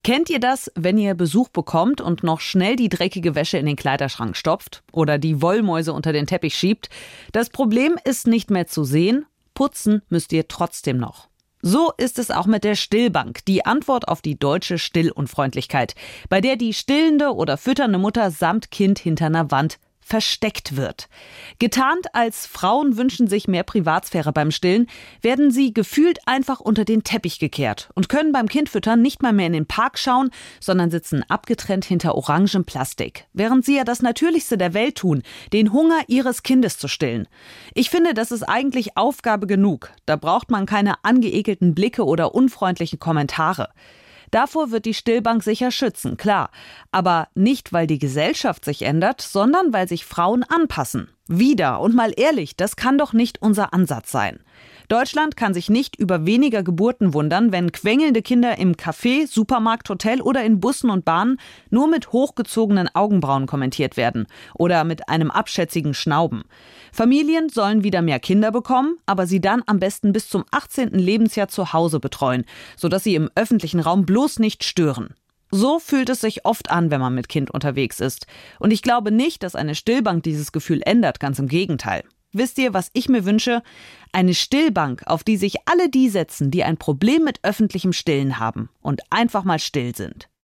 Kennt ihr das, wenn ihr Besuch bekommt und noch schnell die dreckige Wäsche in den Kleiderschrank stopft oder die Wollmäuse unter den Teppich schiebt? Das Problem ist nicht mehr zu sehen, putzen müsst ihr trotzdem noch. So ist es auch mit der Stillbank, die Antwort auf die deutsche Stillunfreundlichkeit, bei der die stillende oder fütternde Mutter samt Kind hinter einer Wand versteckt wird. Getarnt als Frauen wünschen sich mehr Privatsphäre beim Stillen, werden sie gefühlt einfach unter den Teppich gekehrt und können beim Kindfüttern nicht mal mehr in den Park schauen, sondern sitzen abgetrennt hinter orangem Plastik, während sie ja das Natürlichste der Welt tun, den Hunger ihres Kindes zu stillen. Ich finde, das ist eigentlich Aufgabe genug. Da braucht man keine angeekelten Blicke oder unfreundlichen Kommentare. Davor wird die Stillbank sicher schützen, klar. Aber nicht, weil die Gesellschaft sich ändert, sondern weil sich Frauen anpassen. Wieder, und mal ehrlich, das kann doch nicht unser Ansatz sein. Deutschland kann sich nicht über weniger Geburten wundern, wenn quengelnde Kinder im Café, Supermarkt, Hotel oder in Bussen und Bahnen nur mit hochgezogenen Augenbrauen kommentiert werden oder mit einem abschätzigen Schnauben. Familien sollen wieder mehr Kinder bekommen, aber sie dann am besten bis zum 18. Lebensjahr zu Hause betreuen, sodass sie im öffentlichen Raum bloß nicht stören. So fühlt es sich oft an, wenn man mit Kind unterwegs ist. Und ich glaube nicht, dass eine Stillbank dieses Gefühl ändert, ganz im Gegenteil. Wisst ihr, was ich mir wünsche? Eine Stillbank, auf die sich alle die setzen, die ein Problem mit öffentlichem Stillen haben und einfach mal still sind.